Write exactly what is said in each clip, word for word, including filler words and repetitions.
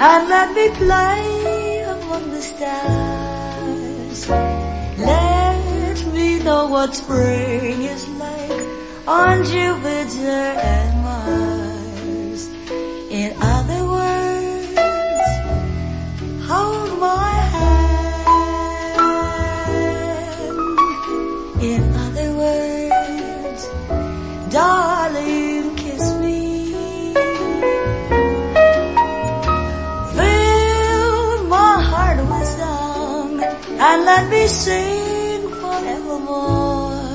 and let me play among the stars. Let me know what spring is like on Jupiter and Mars. In other words, hold my hand. In other words, darling, kiss me. Fill my heart with song and let me sing forevermore.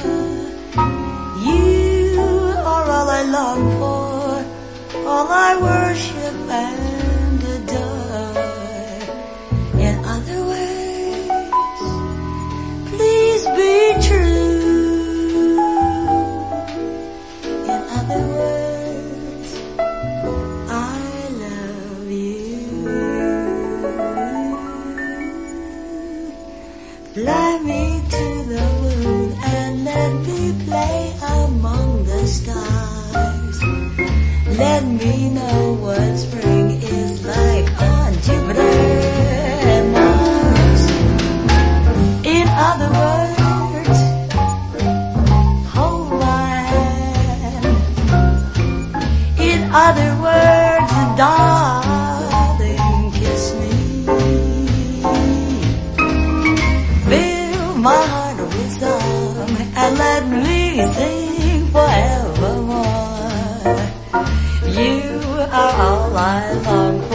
You are all I long for, all I worship and adore. In other words, please be true. In other words, I love you. Fly me to the moon and let me play among the stars. Let me know what spring is like on Jupiter and Mars. In other words, hold my hand. In other words, darling, kiss me. Fill my heart with song and let me sing forevermore. You are all I long for.